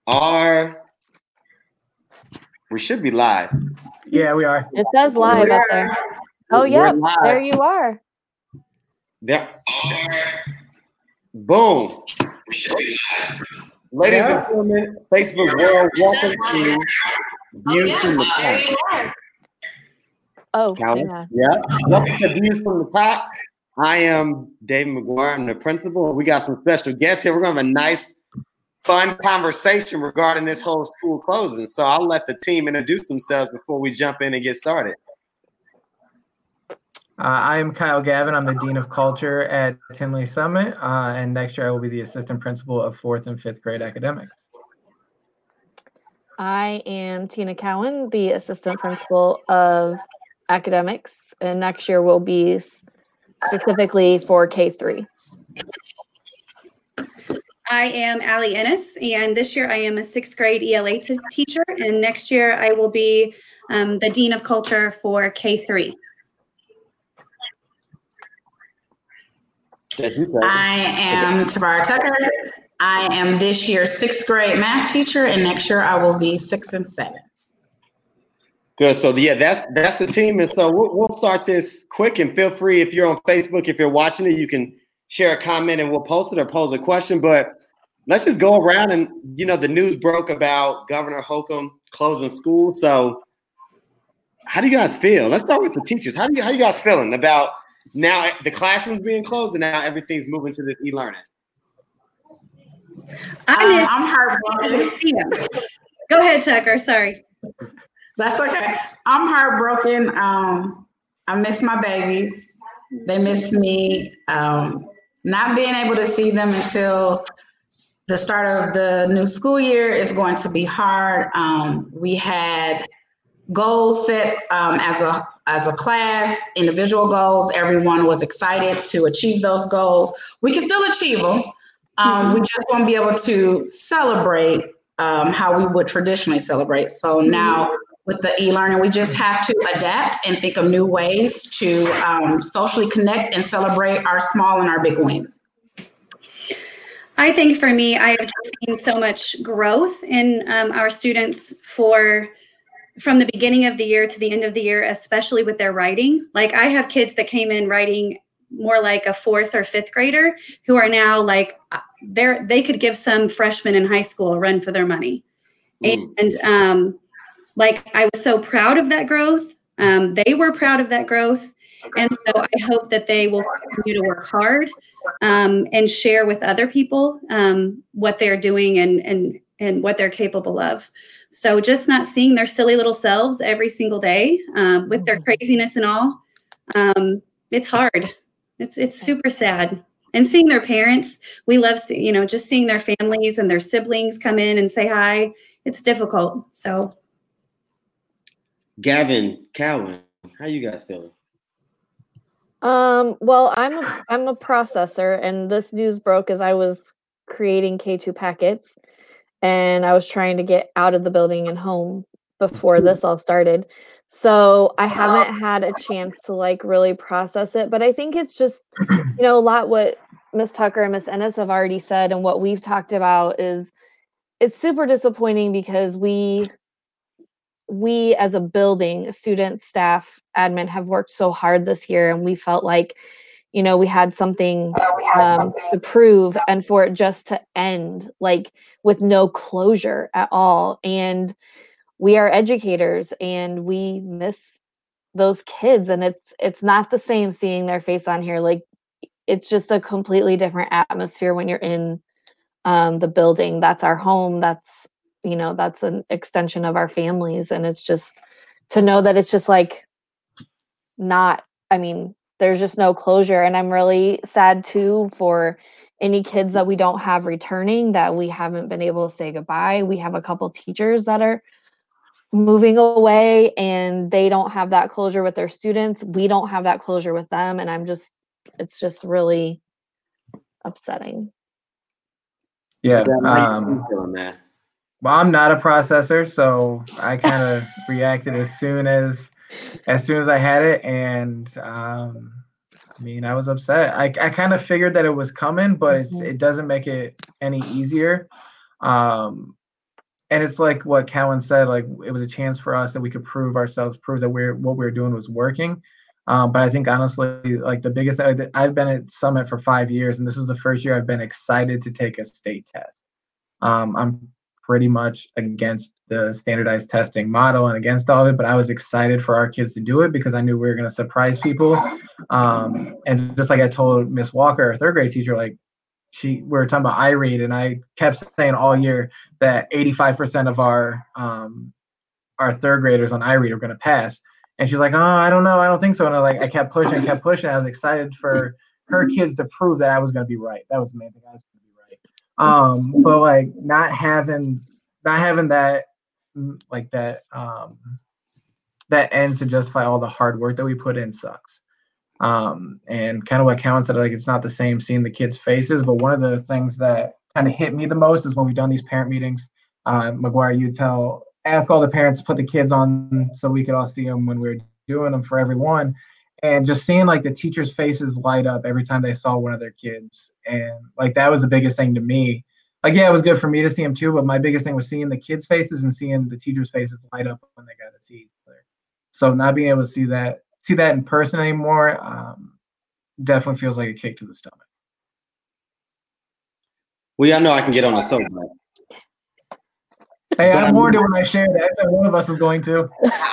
We should be live. Yeah, we are. It says live up there. Oh, yeah, there you are. There. Boom. Ladies and gentlemen, Facebook world, welcome to Views from the Top. Oh, hang on. Yeah, welcome to Views from the Top. I am David McGuire. I'm the principal. We got some special guests here. We're going to have a nice, fun conversation regarding this whole school closing. So I'll let the team introduce themselves before we jump in and get started. I am Kyle Gavin. I'm the Dean of Culture at Tinley Summit, and next year I will be the assistant principal of 4th and 5th grade academics. I am Tina Cowan, the assistant principal of academics, and next year will be specifically for K-3. I am Allie Ennis, and this year I am a 6th grade ELA teacher, and next year I will be the Dean of Culture for K-3. I am Tabara Tucker. I am this year's 6th grade math teacher, and next year I will be 6 and 7. Good. So yeah, that's the team, and so we'll start this quick. And feel free, if you're on Facebook, if you're watching it, you can share a comment and we'll post it or pose a question. But let's just go around and the news broke about Governor Holcomb closing school. So how do you guys feel? Let's start with the teachers. How you guys feeling about now the classrooms being closed and now everything's moving to this e-learning? I'm heartbroken. Go ahead, Tucker. Sorry. That's okay. I'm heartbroken. I miss my babies. They miss me. Not being able to see them until the start of the new school year is going to be hard. We had goals set as a class, individual goals. Everyone was excited to achieve those goals. We can still achieve them. We just won't be able to celebrate how we would traditionally celebrate. So now with the e-learning, we just have to adapt and think of new ways to socially connect and celebrate our small and our big wins. I think for me, I have just seen so much growth in our students from the beginning of the year to the end of the year, especially with their writing. Like I have kids that came in writing more like a 4th or 5th grader who are now like they could give some freshmen in high school a run for their money. And like I was so proud of that growth. They were proud of that growth. And so I hope that they will continue to work hard and share with other people what they're doing and what they're capable of. So just not seeing their silly little selves every single day with their craziness and all, it's hard. It's super sad. And seeing their parents, we love, just seeing their families and their siblings come in and say hi. It's difficult. So. Gavin, Cowan, how you guys feeling? Well, I'm a processor, and this news broke as I was creating K2 packets, and I was trying to get out of the building and home before this all started. So I haven't had a chance to like really process it, but I think it's just, a lot what Ms. Tucker and Ms. Ennis have already said, and what we've talked about is it's super disappointing because we as a building, students, staff, admin have worked so hard this year, and we felt like, we had something to prove, and for it just to end like with no closure at all. And we are educators and we miss those kids, and it's not the same seeing their face on here. Like it's just a completely different atmosphere when you're in the building. That's our home. That's that's an extension of our families. And it's just to know that it's just like there's just no closure. And I'm really sad too for any kids that we don't have returning, that we haven't been able to say goodbye. We have a couple teachers that are moving away and they don't have that closure with their students. We don't have that closure with them. And it's just really upsetting. Yeah. Well, I'm not a processor, so I kind of reacted as soon as I had it, and I was upset. I kind of figured that it was coming, but it doesn't make it any easier. it's like what Cowan said, like it was a chance for us that we could prove ourselves, prove that what we were doing was working. But I think honestly, like the biggest, I've been at Summit for 5 years, and this is the first year I've been excited to take a state test. I'm pretty much against the standardized testing model and against all of it, but I was excited for our kids to do it because I knew we were going to surprise people. And just like I told Miss Walker, our third grade teacher, like we were talking about iRead, and I kept saying all year that 85% of our third graders on iRead are going to pass. And she's like, oh, I don't know. I don't think so. And I kept pushing. I was excited for her kids to prove that I was going to be right. That was the main thing. I was going to be right. But like not having that, like that ends to justify all the hard work that we put in sucks. And kind of what Cowan said, like it's not the same seeing the kids' faces. But one of the things that kind of hit me the most is when we've done these parent meetings. McGuire, you ask all the parents to put the kids on so we could all see them when we were doing them for everyone. And just seeing like the teachers' faces light up every time they saw one of their kids. And like that was the biggest thing to me. Like, yeah, it was good for me to see them too, but my biggest thing was seeing the kids' faces and seeing the teachers' faces light up when they got to see each other. So not being able to see that in person anymore definitely feels like a kick to the stomach. Well, y'all know I can get on the soapbox. Hey, I warned it when I shared that. I said one of us was going to.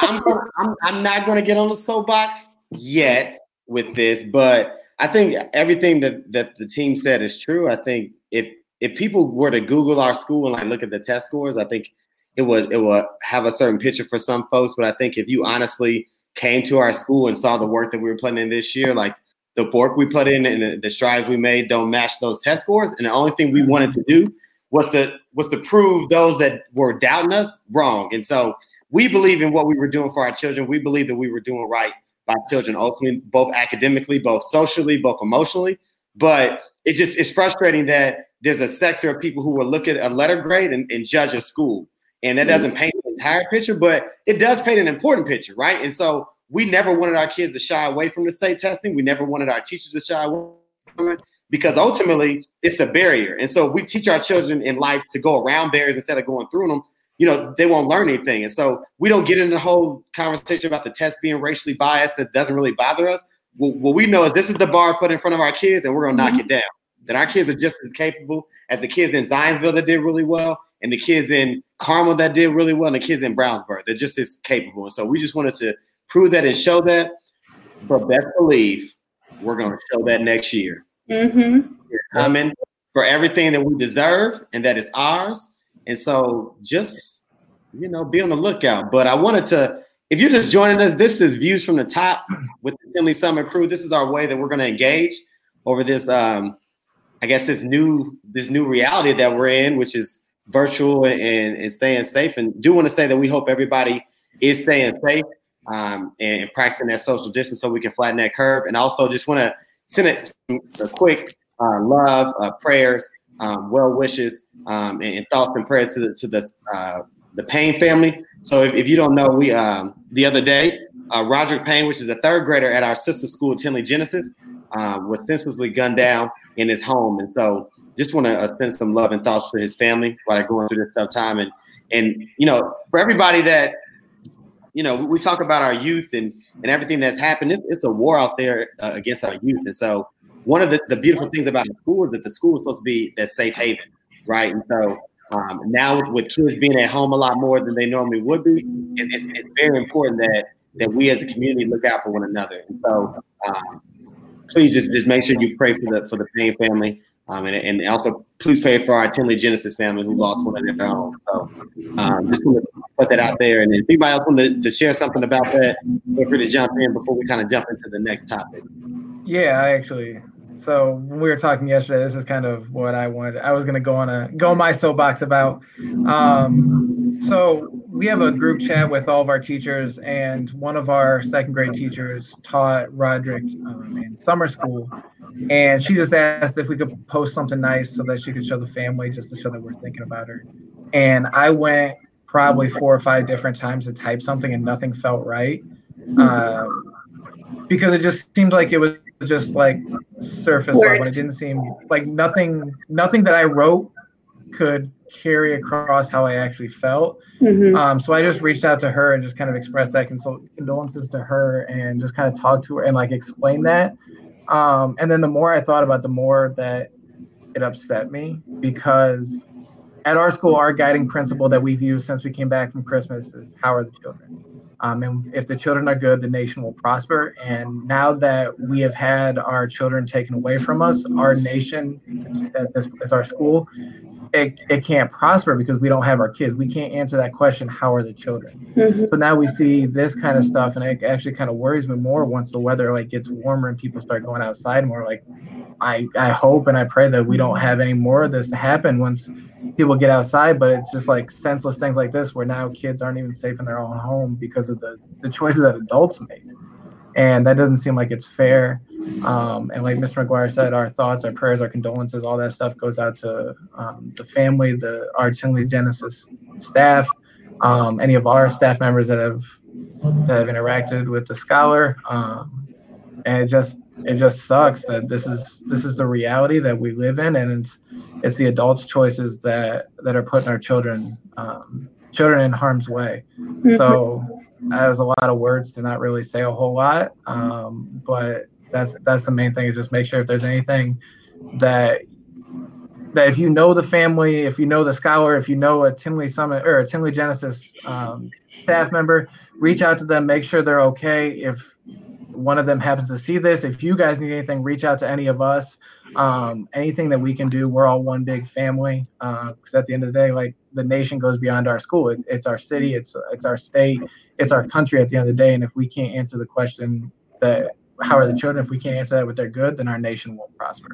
I'm not going to get on the soapbox yet with this, but I think everything that the team said is true. I think if people were to Google our school and like look at the test scores, I think it would have a certain picture for some folks. But I think if you honestly came to our school and saw the work that we were putting in this year, like the work we put in and the strides we made don't match those test scores. And the only thing we wanted to do was to prove those that were doubting us wrong. And so we believe in what we were doing for our children. We believe that we were doing right by children, ultimately, both academically, both socially, both emotionally. But it's frustrating that there's a sector of people who will look at a letter grade and judge a school. And that doesn't paint the entire picture, but it does paint an important picture, right? And so we never wanted our kids to shy away from the state testing. We never wanted our teachers to shy away from it because ultimately it's the barrier. And so if we teach our children in life to go around barriers instead of going through them, they won't learn anything. And so we don't get into the whole conversation about the test being racially biased. That doesn't really bother us. What we know is this is the bar put in front of our kids and we're going to knock it down. That our kids are just as capable as the kids in Zionsville that did really well and the kids in Carmel that did really well and the kids in Brownsburg. They're just as capable. And so we just wanted to prove that and show that. But best believe we're going to show that next year. Mm-hmm. We're coming for everything that we deserve and that is ours. And so just, be on the lookout. But I wanted to, if you're just joining us, this is Views from the Top with the Tinley Summit crew. This is our way that we're going to engage over this, this new reality that we're in, which is virtual and staying safe. And do want to say that we hope everybody is staying safe and practicing that social distance so we can flatten that curve. And also just want to send a quick love, prayers, well wishes, and thoughts and prayers to the Payne family. So if you don't know, we the other day, Roderick Payne, which is a third grader at our sister school, Tinley Genesis, was senselessly gunned down in his home. And so just want to send some love and thoughts to his family while they're going through this tough time. And for everybody that, we talk about our youth and everything that's happened. It's a war out there against our youth. And so one of the beautiful things about the school is that the school is supposed to be that safe haven, right? And so now with kids being at home a lot more than they normally would be, it's very important that we as a community look out for one another. And so please just make sure you pray for the Payne family. And also please pray for our Tinley Genesis family who lost one of their own. So just want to put that out there. And if anybody else wanted to share something about that, feel free to jump in before we kind of jump into the next topic. Yeah, so when we were talking yesterday, this is kind of what I wanted. I was going to go on my soapbox about. So we have a group chat with all of our teachers, and one of our second grade teachers taught Roderick in summer school. And she just asked if we could post something nice so that she could show the family, just to show that we're thinking about her. And I went probably 4 or 5 different times to type something and nothing felt right. Because it just seemed like it was just like surface level. It didn't seem like nothing that I wrote could carry across how I actually felt. So I just reached out to her and just kind of expressed that condolences to her and just kind of talked to her and like explained that. And then the more I thought about it, the more that it upset me, because at our school, our guiding principle that we've used since we came back from Christmas is how are the children? And if the children are good, the nation will prosper. And now that we have had our children taken away from us, our nation, as our school, it can't prosper because we don't have our kids. We can't answer that question, how are the children? So now we see this kind of stuff, and it actually kind of worries me more once the weather like gets warmer and people start going outside more. Like I hope and I pray that we don't have any more of this happen once people get outside, but it's just like senseless things like this where now kids aren't even safe in their own home because of the choices that adults make. And that doesn't seem like it's fair. And like Mr. McGuire said, our thoughts, our prayers, our condolences, all that stuff goes out to the family, our Tinley Genesis staff, any of our staff members that have interacted with the scholar. And it just sucks that this is the reality that we live in, and it's the adults' choices that are putting our children in harm's way. So that was a lot of words to not really say a whole lot, but that's the main thing, is just make sure if there's anything that if you know the family, if you know the scholar, if you know a Tinley Summit or a Tinley Genesis staff member, reach out to them, make sure they're okay. If one of them happens to see this, if you guys need anything, reach out to any of us. Anything that we can do, we're all one big family. Because at the end of the day, like, the nation goes beyond our school. It's our city, it's our state, it's our country at the end of the day. And if we can't answer the question that how are the children, if we can't answer that with their good, then our nation won't prosper.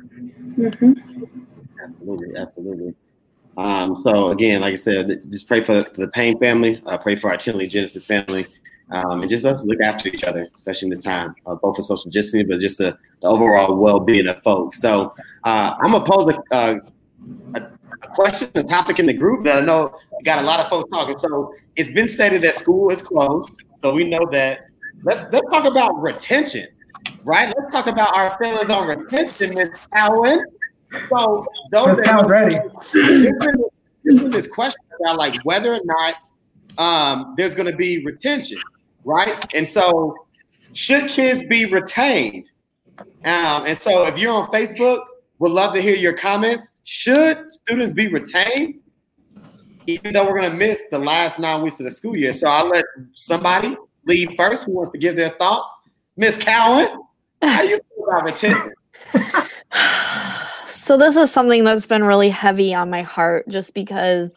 Absolutely. So again, like I said, just pray for the Payne family, pray for our Tinley Genesis family, and just let's look after each other, especially in this time, both for social distancing, but just the overall well-being of folks. So I'm gonna pose a question, a topic in the group that I know got a lot of folks talking. So it's been stated that school is closed, so we know that. Let's talk about retention, right? Let's talk about our feelings on retention, Ms. Allen. So those that ready. This question about like whether or not there's going to be retention, right? And so should kids be retained? And so if you're on Facebook, we'd love to hear your comments. Should students be retained, even though we're going to miss the last 9 weeks of the school year? So I'll let somebody lead first who wants to give their thoughts. Ms. Cowan, how do you feel about retention? So this is something that's been really heavy on my heart, just because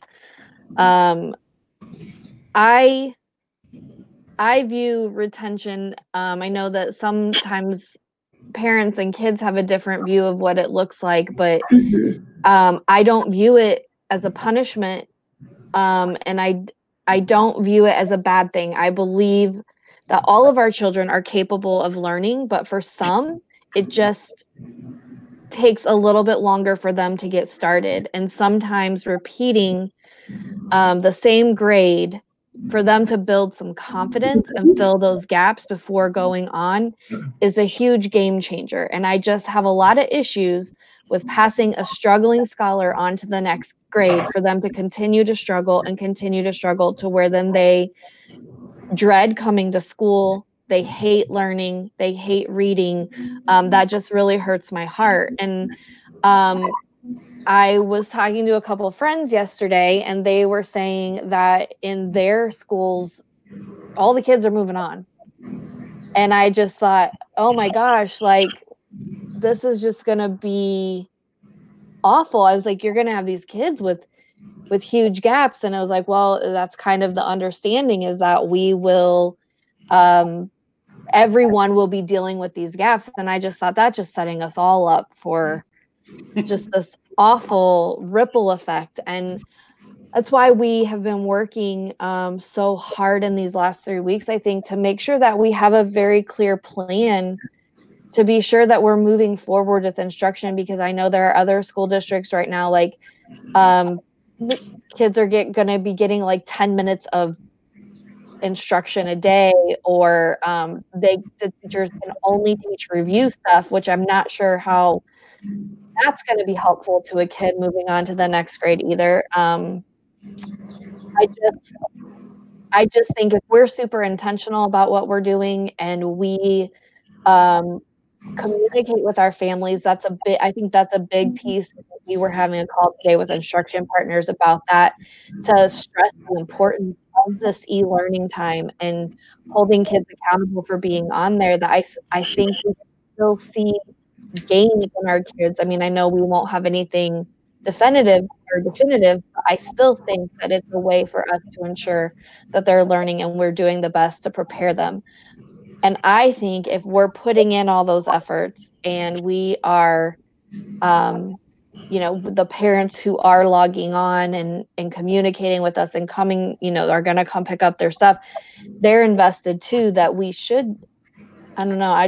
I view retention. I know that sometimes parents and kids have a different view of what it looks like, but I don't view it as a punishment, and I don't view it as a bad thing. I believe that all of our children are capable of learning, but for some, it just takes a little bit longer for them to get started. And sometimes repeating the same grade for them to build some confidence and fill those gaps before going on is a huge game changer. And I just have a lot of issues with passing a struggling scholar on to the next grade for them to continue to struggle to where then they dread coming to school. They hate learning. They hate reading. That just really hurts my heart. And I was talking to a couple of friends yesterday, and they were saying that in their schools, all the kids are moving on. And I just thought, oh my gosh, like, this is just going to be awful. I was like, you're going to have these kids with huge gaps. And I was like, well, that's kind of the understanding, is that we will, everyone will be dealing with these gaps. And I just thought that's just setting us all up for just this awful ripple effect. And that's why we have been working so hard in these last 3 weeks, I think, to make sure that we have a very clear plan to be sure that we're moving forward with instruction, because I know there are other school districts right now, like kids are going to be getting like 10 minutes of instruction a day, or the teachers can only teach review stuff, which I'm not sure how that's going to be helpful to a kid moving on to the next grade either. I just think if we're super intentional about what we're doing and we communicate with our families, I think that's a big piece. We were having a call today with instruction partners about that, to stress the importance of this e-learning time and holding kids accountable for being on there, that I think we still see gain in our kids. I mean, I know we won't have anything definitive, but I still think that it's a way for us to ensure that they're learning and we're doing the best to prepare them. And I think if we're putting in all those efforts and we are, the parents who are logging on and communicating with us and coming, are going to come pick up their stuff, they're invested too, that we should, I don't know,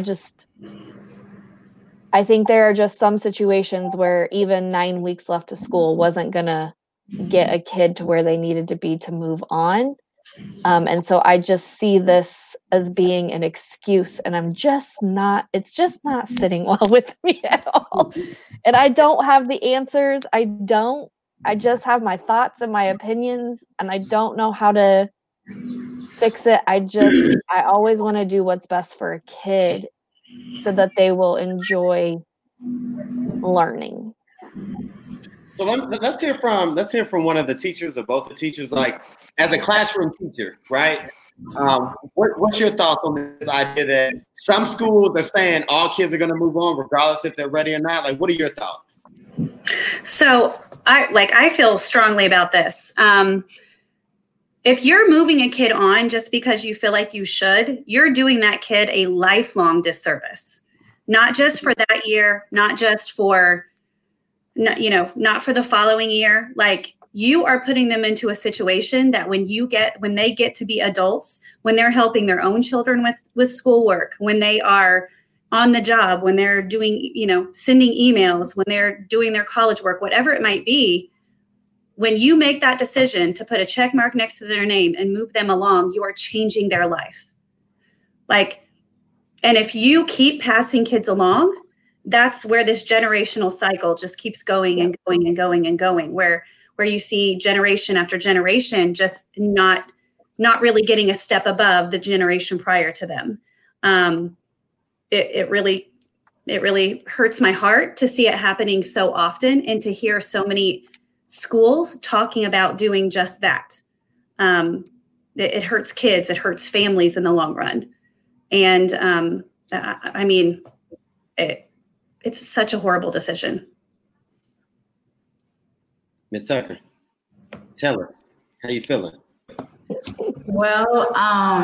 I think there are just some situations where even 9 weeks left of school wasn't going to get a kid to where they needed to be to move on. And so I just see this as being an excuse, and it's just not sitting well with me at all. And I don't have the answers. I just have my thoughts and my opinions, and I don't know how to fix it. I always want to do what's best for a kid so that they will enjoy learning. So let's hear from one of the teachers, or both the teachers, like as a classroom teacher, right? What's your thoughts on this idea that some schools are saying all kids are going to move on regardless if they're ready or not? Like, what are your thoughts? So I feel strongly about this. If you're moving a kid on just because you feel like you should, you're doing that kid a lifelong disservice, not just for that year, not just for, not for the following year. Like, you are putting them into a situation that when they get to be adults, when they're helping their own children with schoolwork, when they are on the job, when they're doing, sending emails, when they're doing their college work, whatever it might be, when you make that decision to put a check mark next to their name and move them along, you are changing their life. And if you keep passing kids along, that's where this generational cycle just keeps going and going and going and going, where you see generation after generation just not really getting a step above the generation prior to them. It really hurts my heart to see it happening so often, and to hear so many schools talking about doing just that. It hurts kids, it hurts families in the long run. And it's such a horrible decision. Ms. Tucker, tell us, how you feeling? Well,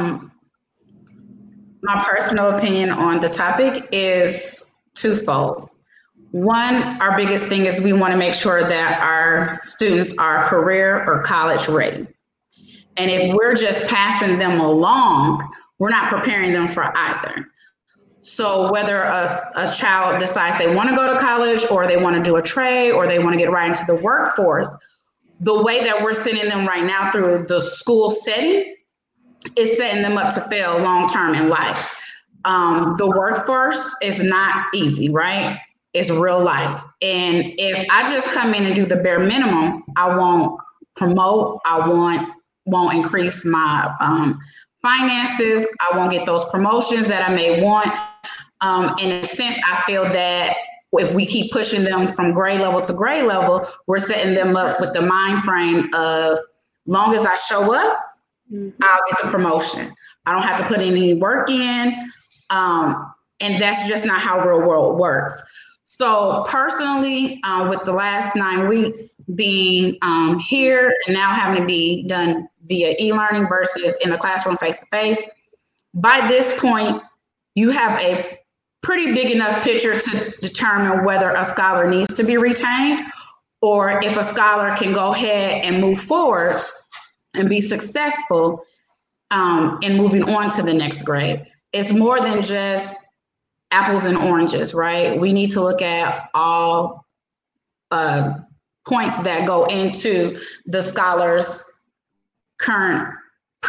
my personal opinion on the topic is twofold. One, our biggest thing is we want to make sure that our students are career or college ready. And if we're just passing them along, we're not preparing them for either. So whether a child decides they want to go to college, or they want to do a trade, or they want to get right into the workforce, the way that we're sending them right now through the school setting is setting them up to fail long-term in life. The workforce is not easy, right? It's real life. And if I just come in and do the bare minimum, I won't promote, I won't increase my finances, I won't get those promotions that I may want. In a sense, I feel that if we keep pushing them from grade level to grade level, we're setting them up with the mind frame of, long as I show up, I'll get the promotion. I don't have to put any work in. And that's just not how real world works. So personally, with the last 9 weeks being here and now having to be done via e-learning versus in the classroom face-to-face, by this point, you have a pretty big enough picture to determine whether a scholar needs to be retained, or if a scholar can go ahead and move forward and be successful in moving on to the next grade. It's more than just apples and oranges, right? We need to look at all points that go into the scholar's current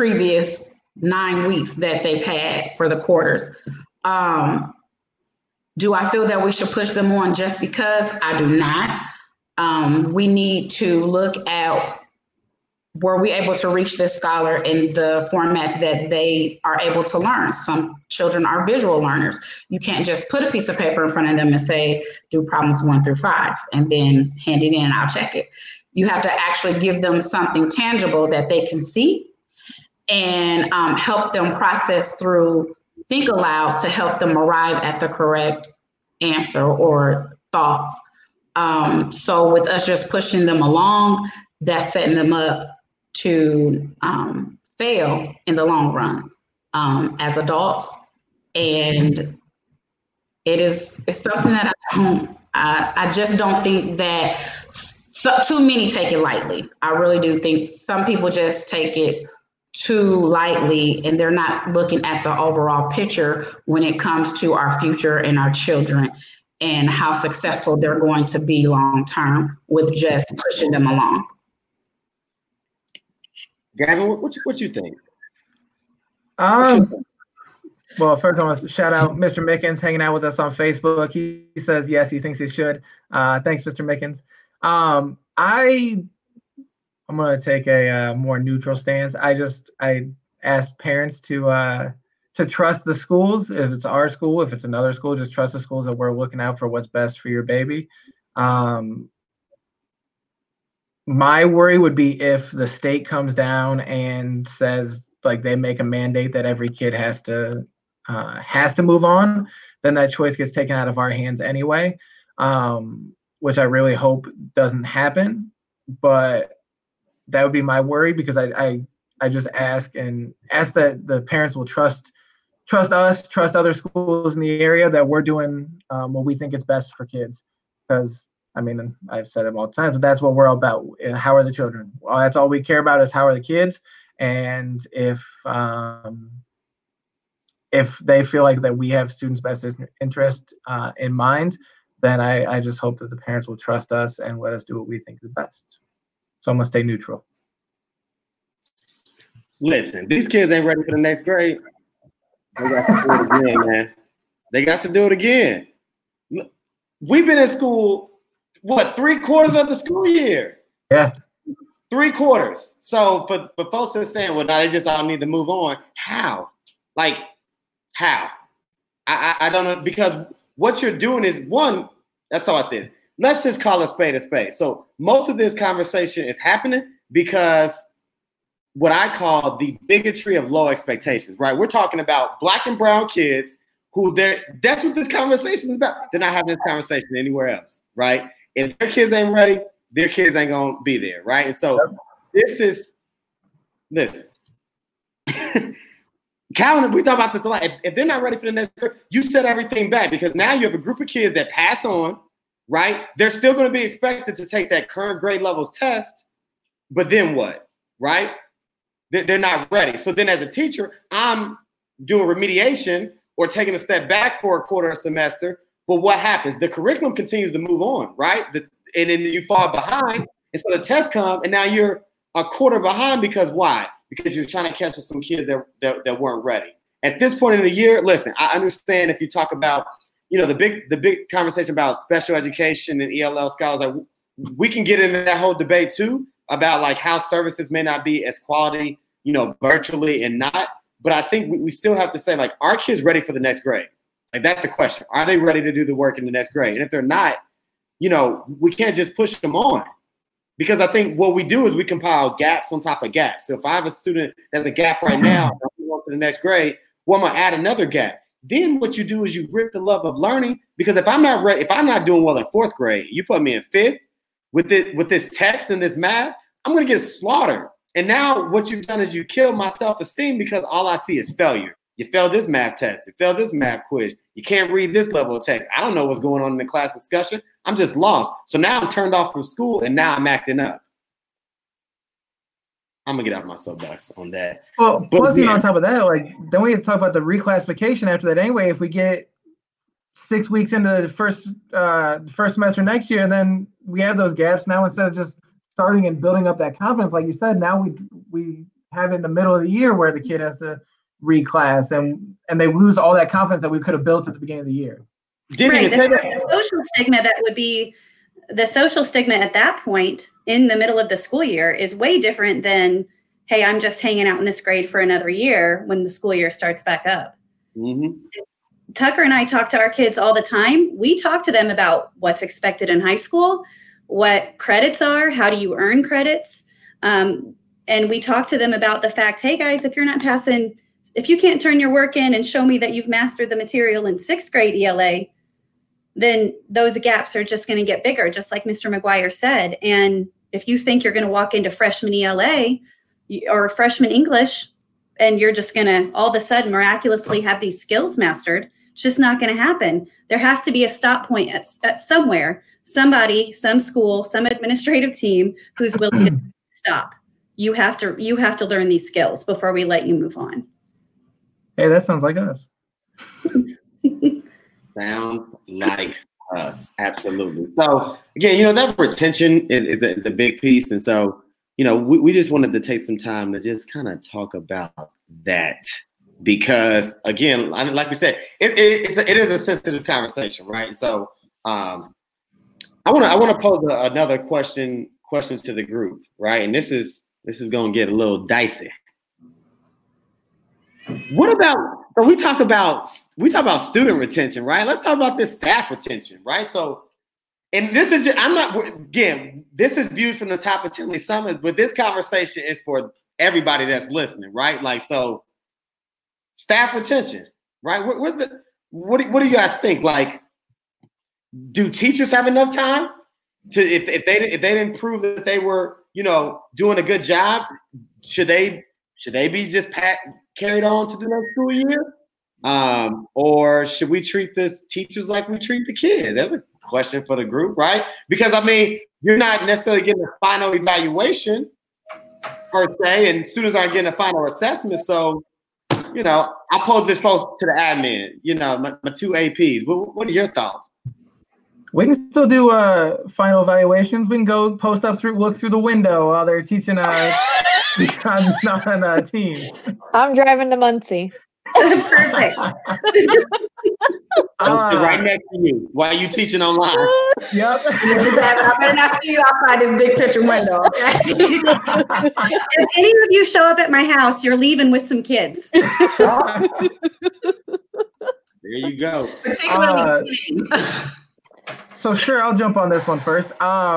previous 9 weeks that they've had for the quarters. Do I feel that we should push them on just because? I do not. We need to look at, were we able to reach this scholar in the format that they are able to learn? Some children are visual learners. You can't just put a piece of paper in front of them and say, do problems 1 through 5, and then hand it in and I'll check it. You have to actually give them something tangible that they can see and help them process through think alouds to help them arrive at the correct answer or thoughts. So with us just pushing them along, that's setting them up to fail in the long run as adults. And it's something that I just don't think that too many take it lightly. I really do think some people just take it too lightly, and they're not looking at the overall picture when it comes to our future and our children and how successful they're going to be long term with just pushing them along. Gavin, what you think? Well, first I want to shout out Mr. Mickens hanging out with us on Facebook. He says yes, he thinks he should. Thanks, Mr. Mickens. I'm going to take a more neutral stance. I ask parents to trust the schools. If it's our school, if it's another school, just trust the schools that we're looking out for what's best for your baby. My worry would be if the state comes down and says, like, they make a mandate that every kid has to move on, then that choice gets taken out of our hands anyway, which I really hope doesn't happen. But that would be my worry, because I just ask that the parents will trust us, trust other schools in the area, that we're doing what we think is best for kids. Because, I mean, I've said it all the time, but that's what we're all about. How are the children? Well, that's all we care about, is how are the kids. And if they feel like that we have students' best interest in mind, then I just hope that the parents will trust us and let us do what we think is best. So I'm going to stay neutral. Listen, these kids ain't ready for the next grade. They got to do it again, man. They got to do it again. We've been in school, what, 3/4 of the school year? Yeah. 3/4. So for folks that are saying, well, now they just all need to move on. How? Like, how? I don't know, because what you're doing is, one, that's all it is. Let's just call a spade a spade. So most of this conversation is happening because what I call the bigotry of low expectations, right? We're talking about Black and brown kids who that's what this conversation is about. They're not having this conversation anywhere else, right? If their kids ain't ready, their kids ain't going to be there, right? And so listen, Calvin, we talk about this a lot. If they're not ready for the next grade, you set everything back, because now you have a group of kids that pass on, right? They're still going to be expected to take that current grade levels test, but then what, right? They're not ready. So then as a teacher, I'm doing remediation or taking a step back for a quarter of a semester. But what happens? The curriculum continues to move on, right? And then you fall behind. And so the tests come, and now you're a quarter behind, because why? Because you're trying to catch some kids that weren't ready. At this point in the year, listen, I understand if you talk about, the big conversation about special education and ELL scholars, like, we can get into that whole debate too, about like how services may not be as quality, virtually and not. But I think we still have to say, like, are kids ready for the next grade? Like, that's the question. Are they ready to do the work in the next grade? And if they're not, we can't just push them on. Because I think what we do is we compile gaps on top of gaps. So if I have a student that's a gap right now, and I'm going to the next grade, well, I'm going to add another gap. Then what you do is you rip the love of learning. Because if I'm not ready, if I'm not doing well in 4th grade, you put me in 5th with this text and this math, I'm going to get slaughtered. And now what you've done is you kill my self-esteem, because all I see is failure. You failed this math test. You failed this math quiz. You can't read this level of text. I don't know what's going on in the class discussion. I'm just lost. So now I'm turned off from school, and now I'm acting up. I'm going to get out my soapbox on that. Well, plus, on top of that, like, then we have to talk about the reclassification after that anyway. If we get 6 weeks into the first semester next year, then we have those gaps. Now, instead of just starting and building up that confidence, like you said, now we have it in the middle of the year where the kid has to reclass, and they lose all that confidence that we could have built at the beginning of the year. Didn't even say that. The social stigma that would be the social stigma at that point in the middle of the school year is way different than, hey, I'm just hanging out in this grade for another year when the school year starts back up. Mm-hmm. Tucker and I talk to our kids all the time. We talk to them about what's expected in high school, what credits are, how do you earn credits? And we talk to them about the fact, hey guys, if you're not passing, if you can't turn your work in and show me that you've mastered the material in 6th grade ELA, then those gaps are just going to get bigger, just like Mr. McGuire said. And if you think you're going to walk into freshman ELA or freshman English, and you're just going to all of a sudden miraculously have these skills mastered, it's just not going to happen. There has to be a stop point at somewhere, somebody, some school, some administrative team who's willing to stop. You have to learn these skills before we let you move on. Hey, that sounds like us. Sounds like us. Absolutely. So again, that retention is a big piece. And so, we just wanted to take some time to just kind of talk about that because again, like we said, it is a sensitive conversation, right? And so I want to pose another questions to the group, right? And this is going to get a little dicey. What about, so we talk about student retention, right? Let's talk about this staff retention, right? So, and this is this is viewed from the top of Tinley Summit, but this conversation is for everybody that's listening, right? Like, so staff retention, right? What do you guys think? Like, do teachers have enough time to, if they didn't prove that they were, doing a good job, should they be just carried on to the next school year? Or should we treat the teachers like we treat the kids? That's a question for the group, right? Because you're not necessarily getting a final evaluation per se, and students aren't getting a final assessment. So, I'll pose this to the admin, my 2 APs. What are your thoughts? We can still do final evaluations. We can go look through the window while they're teaching on teams. I'm driving to Muncie. Perfect. Right next to you while you teaching online. Yep. I better not see you outside this big picture window, okay? If any of you show up at my house, you're leaving with some kids. There you go. So sure, I'll jump on this one first.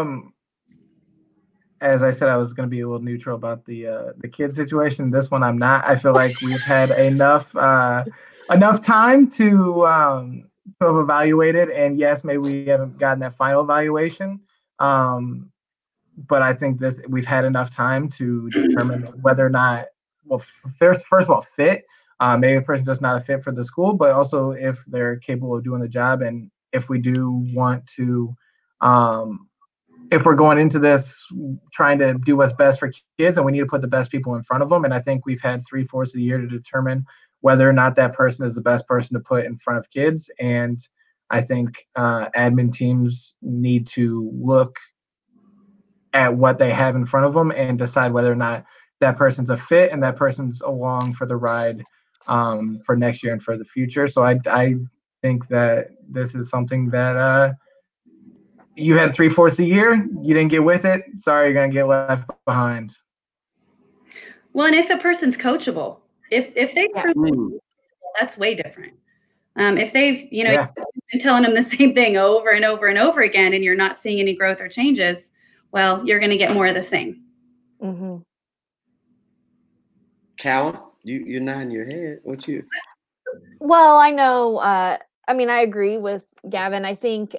As I said, I was going to be a little neutral about the kid situation. This one, I'm not. I feel like we've had enough time to have evaluated, and yes, maybe we haven't gotten that final evaluation. But I think we've had enough time to determine whether or not, well, first of all, fit. Maybe a person's just not a fit for the school, but also if they're capable of doing the job, and if we do want to. If we're going into this trying to do what's best for kids, and we need to put the best people in front of them. And I think we've had 3/4 of the year to determine whether or not that person is the best person to put in front of kids. And I think admin teams need to look at what they have in front of them and decide whether or not that person's a fit and that person's along for the ride for next year and for the future. So I think that this is something that you had 3/4 a year, you didn't get with it. Sorry, you're gonna get left behind. Well, and if a person's coachable, if they prove that's way different. If they've been telling them the same thing over and over and over again, and you're not seeing any growth or changes, well, you're going to get more of the same. Mm-hmm. Callan, you're nodding your head. What you? Well, I know. I agree with Gavin. I think.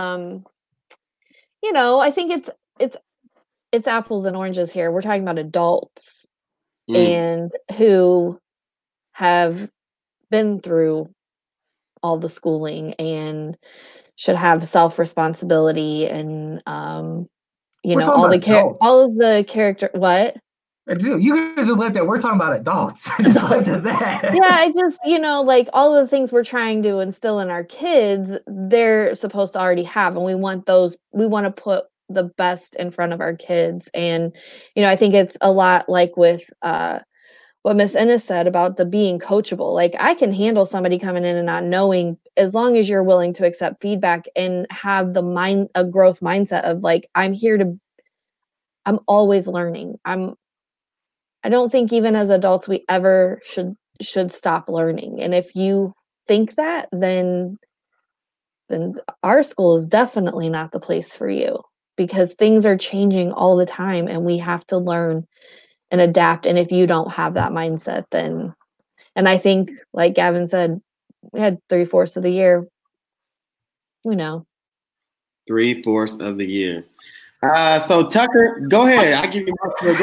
I think it's apples and oranges here. We're talking about adults and who have been through all the schooling and should have self-responsibility and all of the character. What? You could just let that. We're talking about adults. Just let that. Yeah, I just, like all of the things we're trying to instill in our kids, they're supposed to already have, and we want to put the best in front of our kids. And, I think it's a lot like with what Miss Ennis said about the being coachable. Like, I can handle somebody coming in and not knowing, as long as you're willing to accept feedback and have a growth mindset of like, I'm always learning. I don't think even as adults we ever should stop learning. And if you think that, then our school is definitely not the place for you, because things are changing all the time and we have to learn and adapt. And if you don't have that mindset, then, and I think, like Gavin said, we had 3/4 of the year. We know. 3/4 of the year. So Tucker, go ahead. I give you my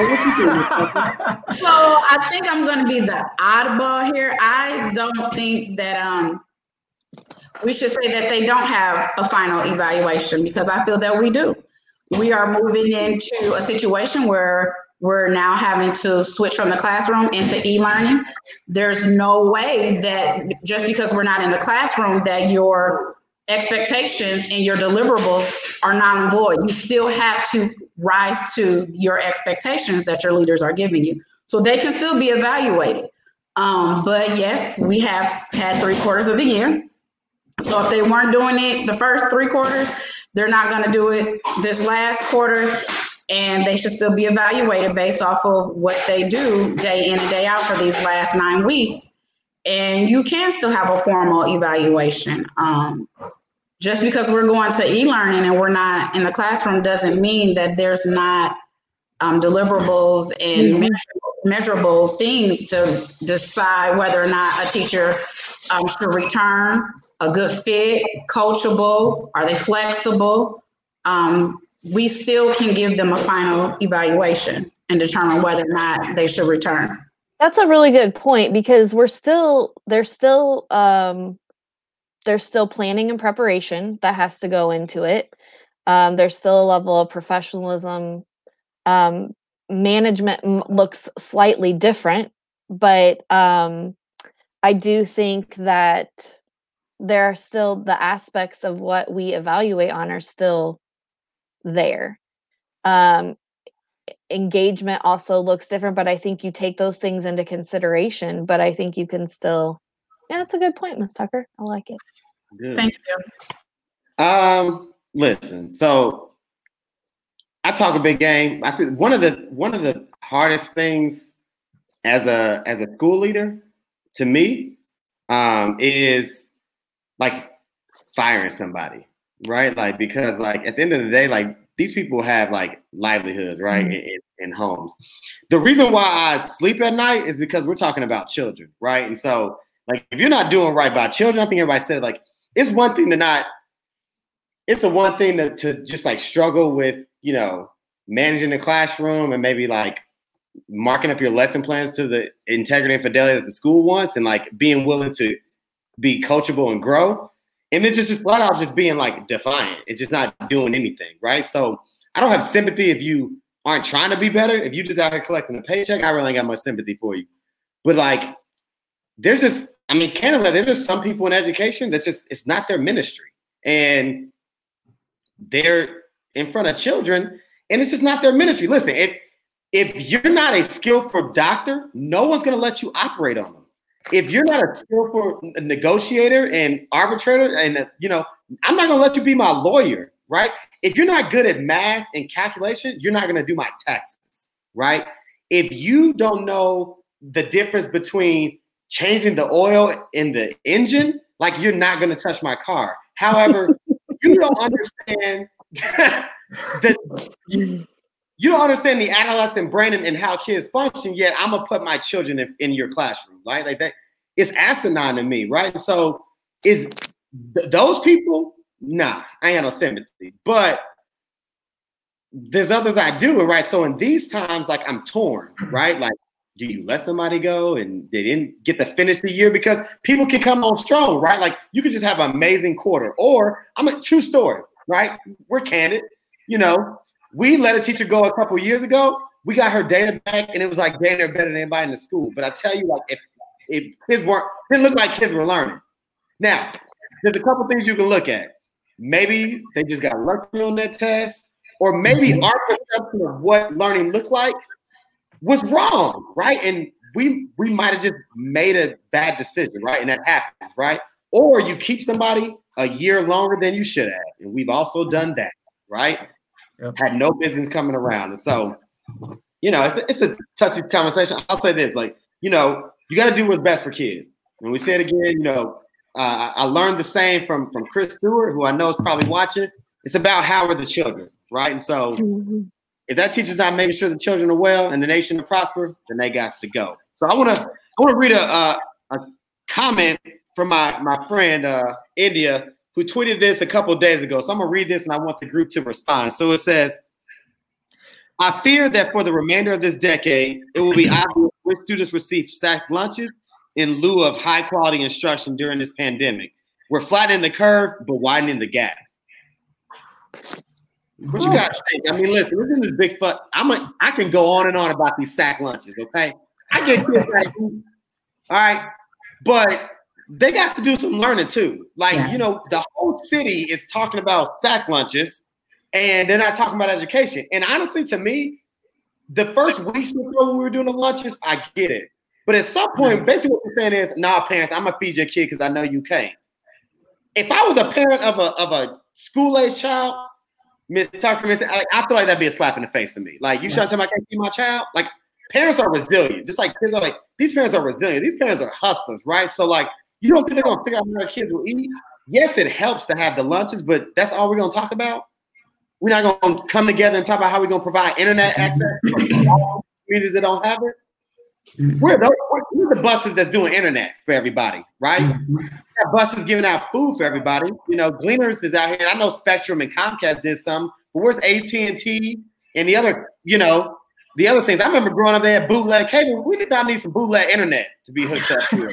So I think I'm going to be the oddball here. I don't think that we should say that they don't have a final evaluation, because I feel that we do. We are moving into a situation where we're now having to switch from the classroom into e-learning. There's no way that just because we're not in the classroom that your expectations and your deliverables are null and void. You still have to rise to your expectations that your leaders are giving you. So they can still be evaluated. But yes, we have had 3/4 of the year. So if they weren't doing it the first 3 quarters, they're not going to do it this last quarter, and they should still be evaluated based off of what they do day in and day out for these last 9 weeks. And you can still have a formal evaluation. Just because we're going to e-learning and we're not in the classroom doesn't mean that there's not deliverables and measurable things to decide whether or not a teacher should return, a good fit, coachable, are they flexible? We still can give them a final evaluation and determine whether or not they should return. That's a really good point, because there's still planning and preparation that has to go into it. There's still a level of professionalism. Management looks slightly different, but I do think that there are still the aspects of what we evaluate on are still there. Engagement also looks different, but I think you take those things into consideration. But I think you can still, yeah, that's a good point, Ms. Tucker. I like it. Good. Thank you. Listen, so I talk a big game. I think one of the hardest things as a school leader to me is like firing somebody, right? Like, because like at the end of the day, like these people have like livelihoods, right? Mm-hmm. in homes. The reason why I sleep at night is because we're talking about children, right? And so like if you're not doing right by children, I think everybody said like it's one thing to just like struggle with, you know, managing the classroom and maybe like marking up your lesson plans to the integrity and fidelity that the school wants, and like being willing to be coachable and grow. And then just flat out just being like defiant. It's just not doing anything, right? So I don't have sympathy if you aren't trying to be better. If you just out here collecting a paycheck, I really ain't got much sympathy for you. But like, there's just, I mean, candidly, there's just some people in education that's just, it's not their ministry. And they're in front of children and it's just not their ministry. Listen, if you're not a skillful doctor, no one's going to let you operate on them. If you're not a skillful negotiator and arbitrator, and you know, I'm not going to let you be my lawyer, right? If you're not good at math and calculation, you're not going to do my taxes, right? If you don't know the difference between changing the oil in the engine, like you're not going to touch my car. However, you don't understand you don't understand the adolescent brain and how kids function, yet I'm going to put my children in your classroom, right? Like that, it's asinine to me, right? So is those people, nah, I ain't got no sympathy. But there's others I do, right? So in these times, like I'm torn, right? Like, do you let somebody go and they didn't get to finish the year? Because people can come on strong, right? Like you could just have an amazing quarter. Or I'm a true story, right? We're candid, you know. We let a teacher go a couple years ago. We got her data back, and it was like data better than anybody in the school. But I tell you, like, if kids weren't, it didn't look like kids were learning. Now, there's a couple things you can look at. Maybe they just got lucky on that test, or maybe our perception of what learning looked like was wrong, right? And we might have just made a bad decision, right? And that happens, right? Or you keep somebody a year longer than you should have. And we've also done that, right? Yep. Had no business coming around. And so, it's a touchy conversation. I'll say this, you got to do what's best for kids. And we say it again, I learned the same from Chris Stewart, who I know is probably watching. It's about how are the children, right? And so if that teacher's not making sure the children are well and the nation will prosper, then they got to go. So I want to read a comment from my friend India, who tweeted this a couple of days ago. So I'm going to read this and I want the group to respond. So it says, I fear that for the remainder of this decade, it will be obvious which students receive sacked lunches in lieu of high quality instruction during this pandemic. We're flattening the curve, but widening the gap. What you got to think? I mean, listen to this big fuck. I can go on and on about these sack lunches, okay? I get kids that all right, but they got to do some learning too. The whole city is talking about sack lunches, and they're not talking about education. And honestly, to me, the first weeks when we were doing the lunches, I get it. But at some point, basically what you're saying is, nah, parents, I'm gonna feed your kid because I know you can't. If I was a parent of a school-age child, Miss Tucker, I feel like that'd be a slap in the face to me. Like, you trying to tell me I can't feed my child? Like, parents are resilient. Just like kids are like, these parents are resilient. These parents are hustlers, right? So like, you don't think they're gonna figure out how their kids will eat? Yes, it helps to have the lunches, but that's all we're gonna talk about. We're not gonna come together and talk about how we're gonna provide internet access for communities that don't have it. We're the buses that's doing internet for everybody, right? That buses giving out food for everybody. Gleaners is out here. I know Spectrum and Comcast did some, but where's AT&T and the other things? I remember growing up, they had bootleg cable. We did not need some bootleg internet to be hooked up here.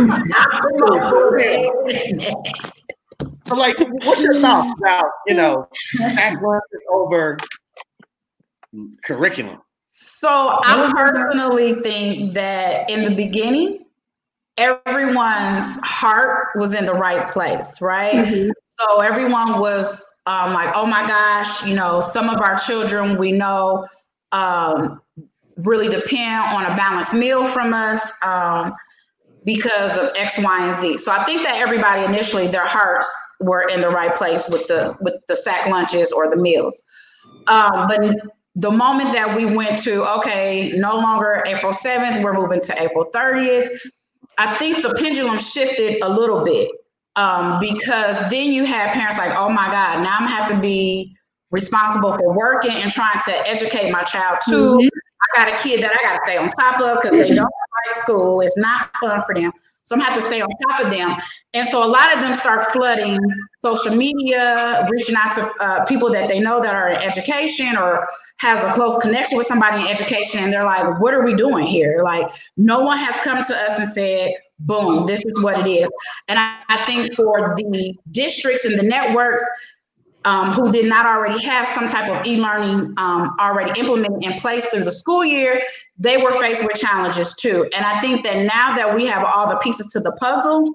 So, like, what's your thoughts about, sack lunches over curriculum? So I personally think that in the beginning, everyone's heart was in the right place, right? Mm-hmm. So everyone was like, oh my gosh, some of our children we know really depend on a balanced meal from us because of X, Y, and Z. So I think that everybody initially, their hearts were in the right place with the sack lunches or the meals. But the moment that we went to, okay, no longer April 7th, we're moving to April 30th, I think the pendulum shifted a little bit because then you had parents like, oh my God, now I'm gonna have to be responsible for working and trying to educate my child too. Mm-hmm. I got a kid that I gotta stay on top of because they don't like school. It's not fun for them. So I'm gonna have to stay on top of them. And so a lot of them start flooding social media, reaching out to people that they know that are in education or has a close connection with somebody in education. And they're like, what are we doing here? Like, no one has come to us and said, boom, this is what it is. And I think for the districts and the networks who did not already have some type of e-learning already implemented in place through the school year, they were faced with challenges too. And I think that now that we have all the pieces to the puzzle,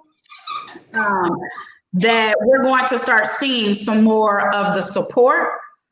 that we're going to start seeing some more of the support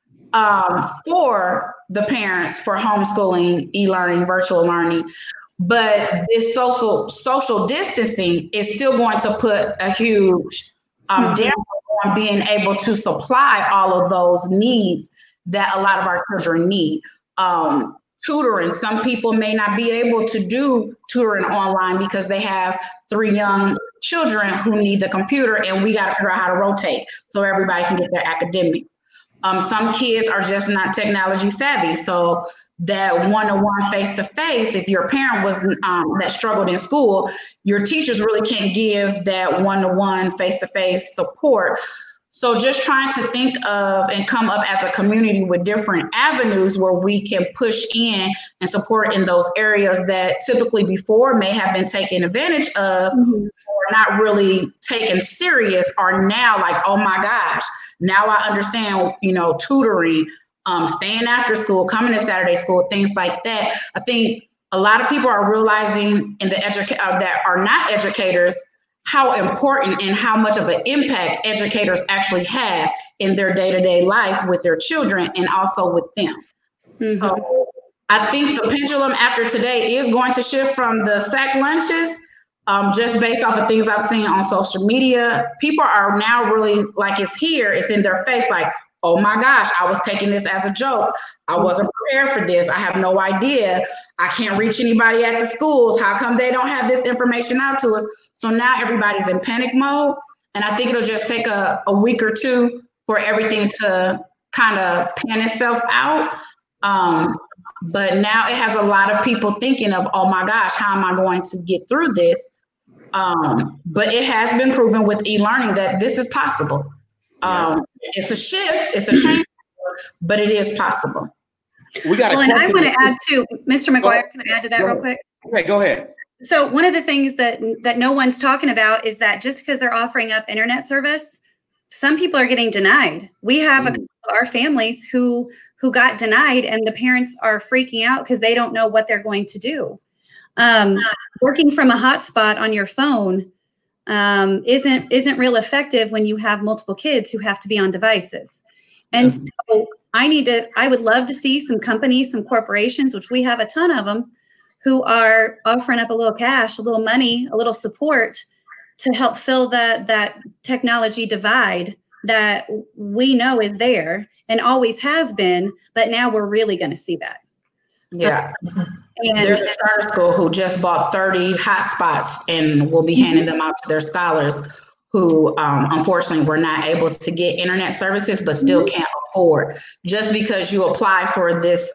for the parents for homeschooling, e-learning, virtual learning. But this social distancing is still going to put a huge damper on being able to supply all of those needs that a lot of our children need. Tutoring, some people may not be able to do tutoring online because they have 3 young children who need the computer, and we got to figure out how to rotate so everybody can get their academic. Some kids are just not technology savvy, so that one-to-one face-to-face, if your parent was that struggled in school, your teachers really can't give that one-to-one face-to-face support. So just trying to think of and come up as a community with different avenues where we can push in and support in those areas that typically before may have been taken advantage of or not really taken serious are now like, oh my gosh, now I understand, tutoring, staying after school, coming to Saturday school, things like that. I think a lot of people are realizing in the that are not educators how important and how much of an impact educators actually have in their day-to-day life with their children and also with them. Mm-hmm. So I think the pendulum after today is going to shift from the sack lunches, just based off of things I've seen on social media. People are now really like, it's here, it's in their face, like, oh my gosh, I was taking this as a joke. I wasn't prepared for this. I have no idea. I can't reach anybody at the schools. How come they don't have this information out to us? So now everybody's in panic mode. And I think it'll just take a week or two for everything to kind of pan itself out. But now it has a lot of people thinking of, oh my gosh, how am I going to get through this? But it has been proven with e-learning that this is possible. It's a shift, it's a change, but it is possible. And I want to add too, Mr. McGuire, can I add to that real quick? Okay, go ahead. So one of the things that no one's talking about is that just because they're offering up internet service, some people are getting denied. We have a couple of our families who got denied, and the parents are freaking out because they don't know what they're going to do. Working from a hotspot on your phone isn't real effective when you have multiple kids who have to be on devices. And so I would love to see some companies, some corporations, which we have a ton of them, who are offering up a little cash, a little money, a little support to help fill that technology divide that we know is there and always has been, but now we're really going to see that. Yeah. And there's a charter school who just bought 30 hotspots and will be handing them out to their scholars who unfortunately were not able to get internet services, but still can't afford. Just because you apply for this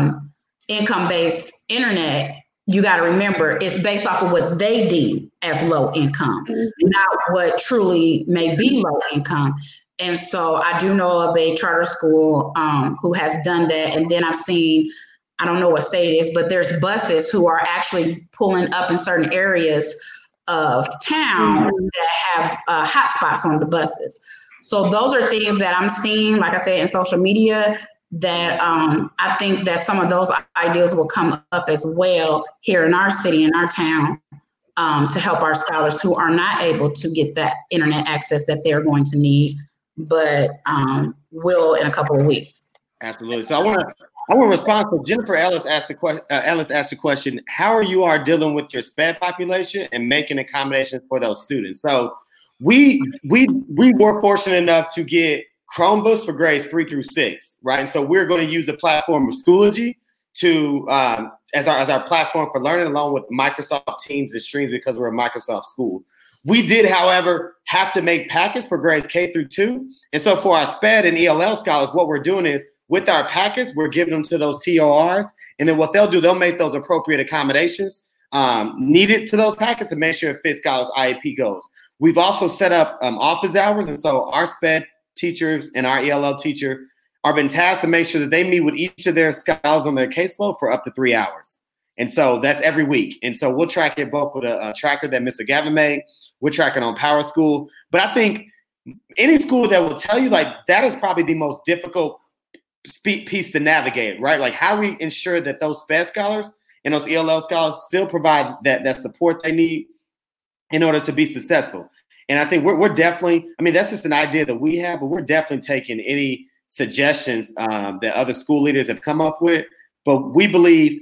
income-based internet, you got to remember it's based off of what they deem as low income, not what truly may be low income. And so I do know of a charter school who has done that. And then I've seen, I don't know what state it is, but there's buses who are actually pulling up in certain areas of town that have hotspots on the buses. So those are things that I'm seeing, like I said, in social media, that I think that some of those ideas will come up as well here in our city, in our town, to help our scholars who are not able to get that internet access that they're going to need, but will in a couple of weeks. Absolutely. So I want to respond to Jennifer Ellis asked the question, how are you dealing with your SPED population and making accommodations for those students? So we were fortunate enough to get Chromebooks for grades 3 through 6, right? And so we're going to use the platform of Schoology to as our platform for learning, along with Microsoft Teams and Streams, because we're a Microsoft school. We did, however, have to make packets for grades K through 2. And so for our SPED and ELL scholars, what we're doing is with our packets, we're giving them to those TORs. And then what they'll do, they'll make those appropriate accommodations needed to those packets to make sure it fits scholars' IEP goals. We've also set up office hours. And so our SPED teachers and our ELL teacher are been tasked to make sure that they meet with each of their scholars on their caseload for up to 3 hours. And so that's every week. And so we'll track it both with a tracker that Mr. Gavin made. We're tracking on PowerSchool. But I think any school that will tell you, like, that is probably the most difficult piece to navigate, right? Like, how do we ensure that those SPED scholars and those ELL scholars still provide that support they need in order to be successful? And I think we're definitely, I mean, that's just an idea that we have, but we're definitely taking any suggestions that other school leaders have come up with. But we believe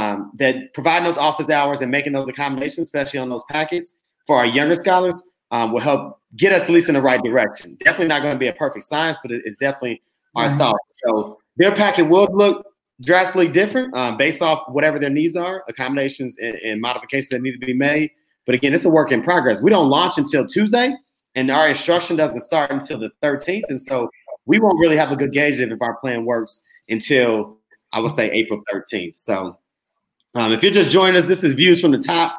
that providing those office hours and making those accommodations, especially on those packets for our younger scholars, will help get us at least in the right direction. Definitely not going to be a perfect science, but it's definitely our thought. So their packet will look drastically different based off whatever their needs are, accommodations and modifications that need to be made. But again, it's a work in progress. We don't launch until Tuesday, and our instruction doesn't start until the 13th. And so we won't really have a good gauge of if our plan works until, I would say, April 13th. So if you're just joining us, this is Views from the Top.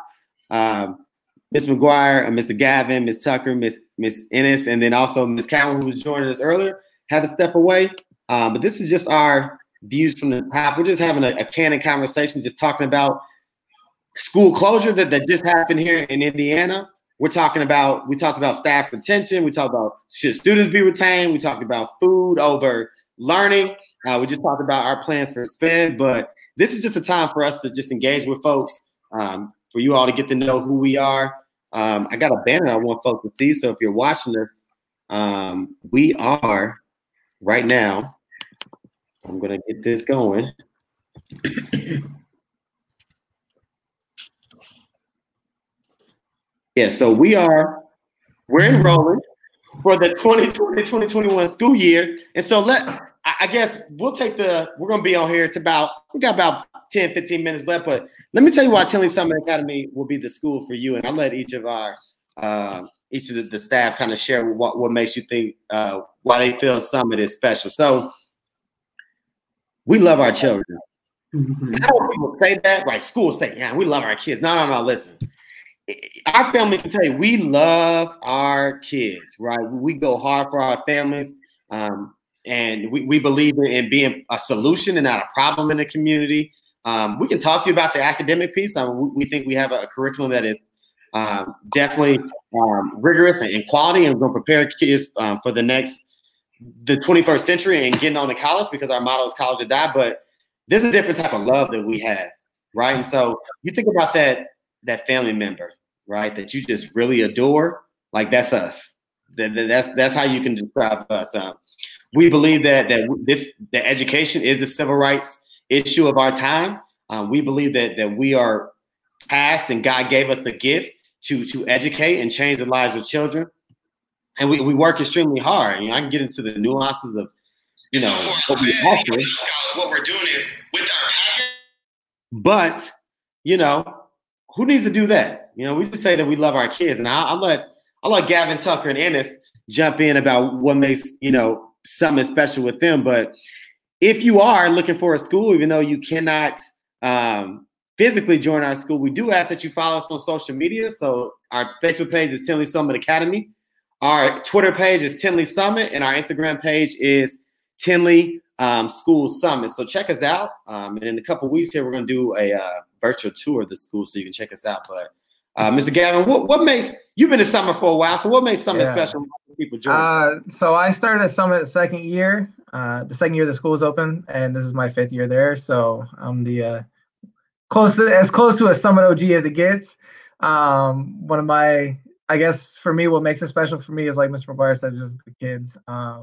Ms. McGuire, Mr. Gavin, Ms. Tucker, Ms. Ennis, and then also Ms. Cowan, who was joining us earlier, had to step away. But this is just our Views from the Top. We're just having a candid conversation, just talking about school closure that just happened here in Indiana. We talked about staff retention. We talked about should students be retained. We talked about food over learning. We just talked about our plans for SPED. But this is just a time for us to just engage with folks, for you all to get to know who we are. I got a banner I want folks to see. So if you're watching this, we are right now. I'm going to get this going. Yeah, so we're enrolling for the 2020-2021 school year. And so I guess we're going to be on here we got about 10, 15 minutes left, but let me tell you why Tinley Summit Academy will be the school for you. And I'll let each of the staff kind of share what makes you think, why they feel Summit is special. So we love our children. Mm-hmm. I know when people say that, like schools say, yeah, we love our kids. No, listen. Our family can tell you we love our kids, right? We go hard for our families, and we believe in being a solution and not a problem in the community. We can talk to you about the academic piece. We think we have a curriculum that is definitely rigorous and quality, and we're going to prepare kids for the 21st century and getting on to college, because our motto is college or die. But there's a different type of love that we have, right? And so you think about that family member, right, that you just really adore, like that's us. That's how you can describe us. We believe that the education is the civil rights issue of our time. We believe that we are tasked, and God gave us the gift to educate and change the lives of children, and we work extremely hard. I can get into the nuances of what we offer. What we're doing is with our package, but who needs to do that? We just say that we love our kids, and I'll let Gavin Tucker and Ennis jump in about what makes something special with them. But if you are looking for a school, even though you cannot physically join our school, we do ask that you follow us on social media. So our Facebook page is Tinley Summit Academy, our Twitter page is Tinley Summit, and our Instagram page is Tinley School Summit. So check us out. And in a couple of weeks here, we're going to do a virtual tour of the school, so you can check us out. But Mr. Gavin, what makes, you've been to Summit for a while, so what makes Summit special when people join? So I started at Summit the second year the school is open, and this is my 5th year there. So I'm the close to a Summit OG as it gets. One of my, I guess for me, what makes it special for me is, like Mr. McGuire said, just the kids.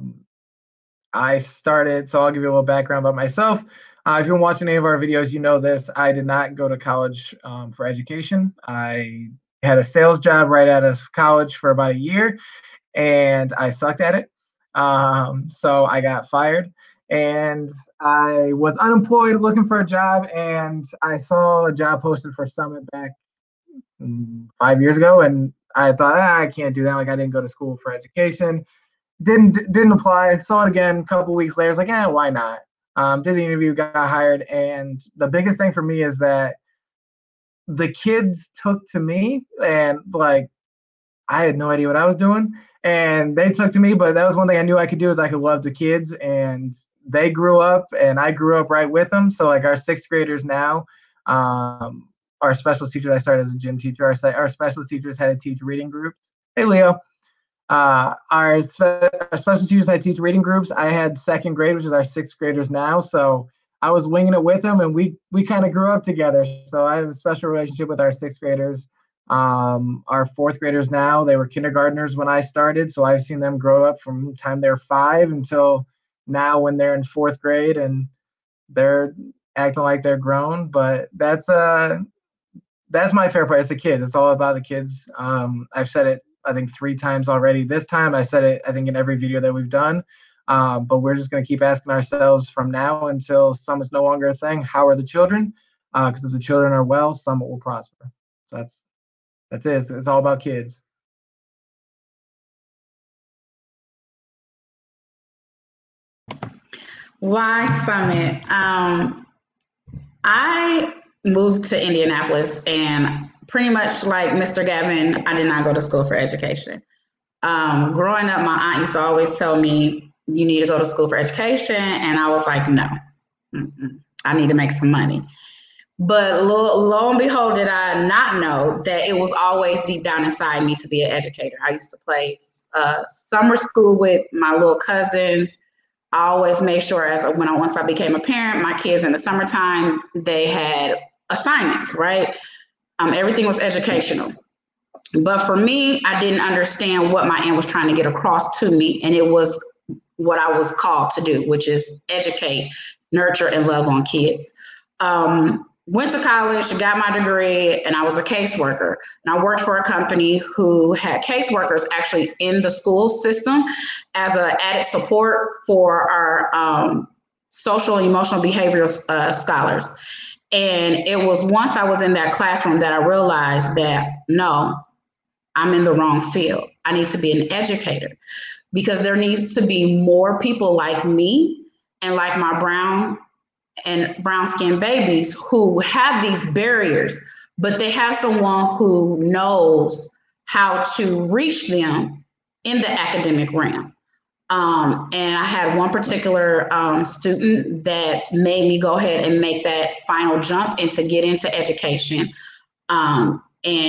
I started, so I'll give you a little background about myself. If you've been watching any of our videos, you know this. I did not go to college for education. I had a sales job right out of college for about a year, and I sucked at it. So I got fired, and I was unemployed looking for a job, and I saw a job posted for Summit back 5 years ago, and I thought, I can't do that. Like, I didn't go to school for education. Didn't apply. Saw it again a couple weeks later. I was like, why not? Did the interview, got hired. And the biggest thing for me is that the kids took to me, and like, I had no idea what I was doing, and they took to me. But that was one thing I knew I could do, is I could love the kids, and they grew up, and I grew up right with them. So like, our 6th graders now, our special teachers, I started as a gym teacher. Our special teachers had to teach reading groups. Hey, Leo. Our special teachers had to teach reading groups. I had 2nd grade, which is our 6th graders now. So I was winging it with them, and we kind of grew up together. So I have a special relationship with our 6th graders. Our 4th graders now, they were kindergartners when I started. So I've seen them grow up from the time they're 5 until now when they're in 4th grade, and they're acting like they're grown. But that's my favorite part. It's the kids. It's all about the kids. I've said it, I think, 3 times already. This time I said it, I think, in every video that we've done. But we're just going to keep asking ourselves from now until Summit's no longer a thing, how are the children? Because if the children are well, Summit will prosper. So that's it. It's all about kids. Why Summit? I moved to Indianapolis, and pretty much like Mr. Gavin, I did not go to school for education. Growing up, my aunt used to always tell me, you need to go to school for education. And I was like, no, I need to make some money. But lo and behold, did I not know that it was always deep down inside me to be an educator. I used to play summer school with my little cousins. I always made sure once I became a parent, my kids in the summertime, they had assignments, right? Everything was educational. But for me, I didn't understand what my aunt was trying to get across to me. And it was what I was called to do, which is educate, nurture, and love on kids. Went to college, got my degree, and I was a caseworker. And I worked for a company who had caseworkers actually in the school system as an added support for our social and emotional behavioral scholars. And it was once I was in that classroom that I realized that, no, I'm in the wrong field. I need to be an educator, because there needs to be more people like me and like my brown skinned babies who have these barriers, but they have someone who knows how to reach them in the academic realm. And I had one particular student that made me go ahead and make that final jump and to get into education. And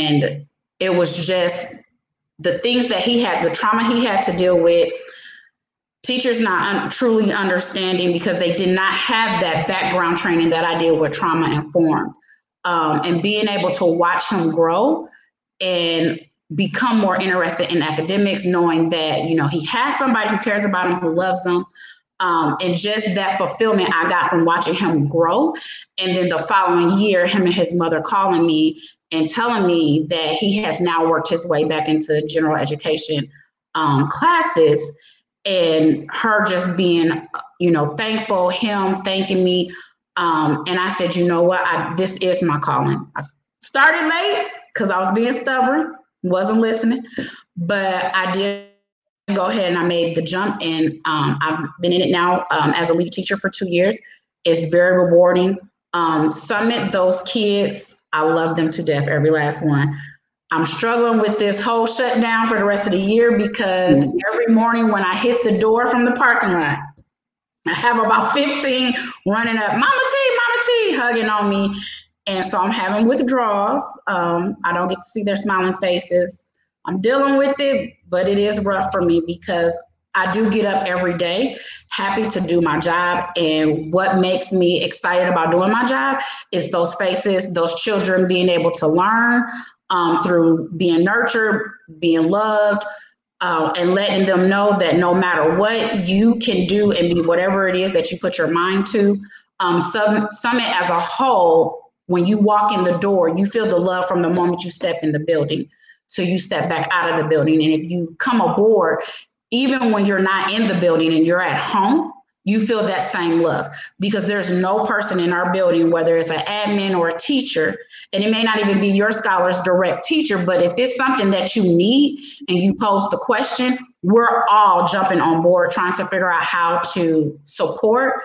it was just the things that he had, the trauma he had to deal with, teachers not truly understanding because they did not have that background training that I did with trauma informed. And being able to watch him grow and become more interested in academics, knowing that, you know, he has somebody who cares about him, who loves him. And just that fulfillment I got from watching him grow. And then the following year, him and his mother calling me and telling me that he has now worked his way back into general education classes. And her just being, you know, thankful, him thanking me. And I said, you know what, this is my calling. I started late because I was being stubborn, wasn't listening, but I did go ahead and I made the jump, and I've been in it now as a lead teacher for 2 years. It's very rewarding. Summit, those kids, I love them to death, every last one. I'm struggling with this whole shutdown for the rest of the year because every morning when I hit the door from the parking lot, I have about 15 running up, Mama T, hugging on me. And so I'm having withdrawals. I don't get to see their smiling faces. I'm dealing with it, but it is rough for me because I do get up every day happy to do my job. And what makes me excited about doing my job is those faces, those children being able to learn through being nurtured, being loved, and letting them know that no matter what, you can do and be whatever it is that you put your mind to. Summit as a whole, when you walk in the door, you feel the love from the moment you step in the building. So you step back out of the building. And if you come aboard, even when you're not in the building and you're at home, you feel that same love, because there's no person in our building, whether it's an admin or a teacher, and it may not even be your scholar's direct teacher, but if it's something that you need and you pose the question, we're all jumping on board trying to figure out how to support,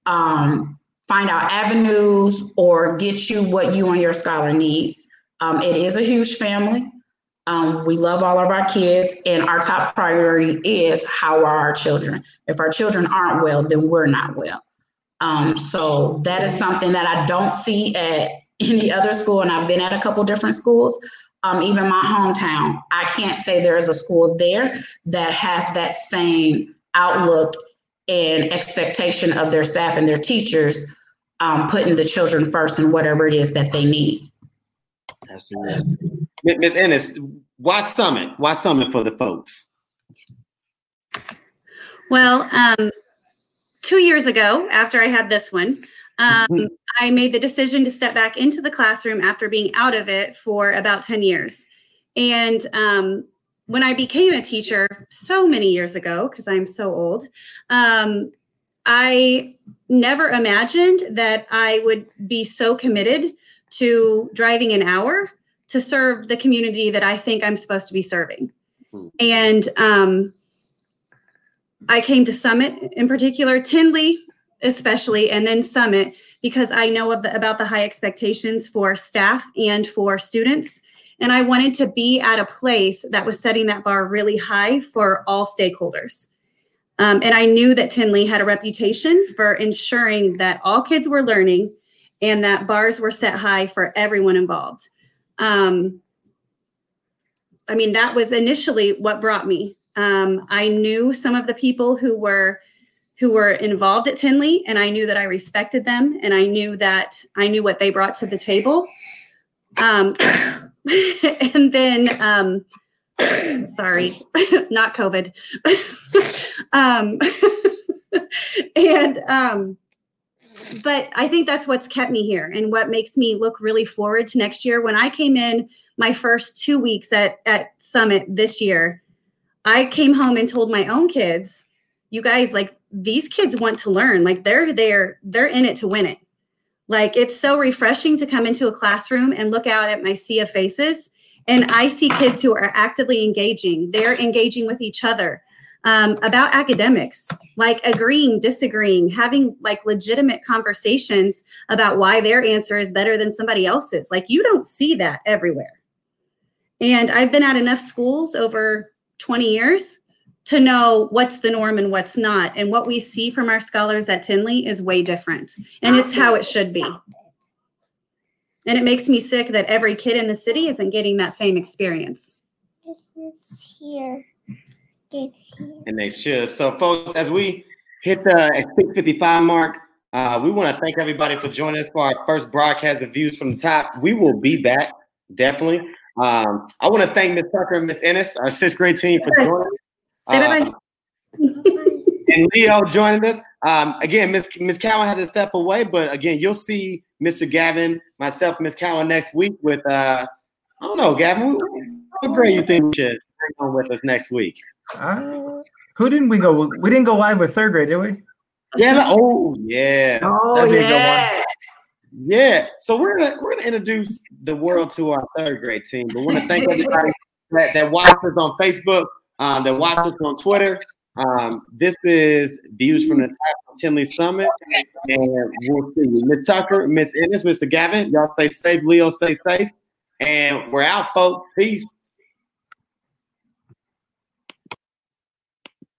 find out avenues, or get you what you and your scholar needs. It is a huge family. We love all of our kids, and our top priority is how are our children. If our children aren't well, then we're not well. So that is something that I don't see at any other school, and I've been at a couple different schools. Even my hometown, I can't say there is a school there that has that same outlook and expectation of their staff and their teachers, putting the children first in whatever it is that they need. Absolutely. Ms. Ennis, why Summit? Why Summit for the folks? Well, 2 years ago, after I had this one, I made the decision to step back into the classroom after being out of it for about 10 years. And when I became a teacher so many years ago, because I'm so old, I never imagined that I would be so committed to driving an hour to serve the community that I think I'm supposed to be serving. And I came to Summit in particular, Tinley especially, and then Summit, because I know about the high expectations for staff and for students. And I wanted to be at a place that was setting that bar really high for all stakeholders. And I knew that Tinley had a reputation for ensuring that all kids were learning and that bars were set high for everyone involved. I mean, that was initially what brought me. I knew some of the people who were involved at Tinley, and I knew that I respected them, and I knew what they brought to the table. And then, sorry, not COVID. but I think that's what's kept me here and what makes me look really forward to next year. When I came in my first 2 weeks at Summit this year, I came home and told my own kids, you guys, like, these kids want to learn. Like, they're in it to win it. Like, it's so refreshing to come into a classroom and look out at my sea of faces. And I see kids who are actively engaging. They're engaging with each other about academics, like agreeing, disagreeing, having like legitimate conversations about why their answer is better than somebody else's. Like, you don't see that everywhere. And I've been at enough schools over 20 years to know what's the norm and what's not. And what we see from our scholars at Tinley is way different. And it's how it should be. And it makes me sick that every kid in the city isn't getting that same experience. This here. And they should. So, folks, as we hit the 6:55 mark, we want to thank everybody for joining us for our first broadcast of Views from the Top. We will be back, definitely. I want to thank Ms. Tucker and Ms. Ennis, our 6th grade team, for joining us. Say bye-bye. And Leo joining us. Again, Ms. Cowan had to step away, but again, you'll see Mr. Gavin, myself, Ms. Cowan next week with, I don't know, Gavin, what grade you think we should bring on with us next week? Who didn't we go? We didn't go live with 3rd grade, did we? Yeah. Oh, yeah. Oh, yeah. Yeah. So we're gonna introduce the world to our 3rd grade team. But we want to thank everybody that watched us on Facebook, that watched us on Twitter. This is Views from the Top of Tinley Summit, and we'll see you, Ms. Tucker, Ms. Ennis, Mr. Gavin. Y'all stay safe. Leo, stay safe, and we're out, folks. Peace.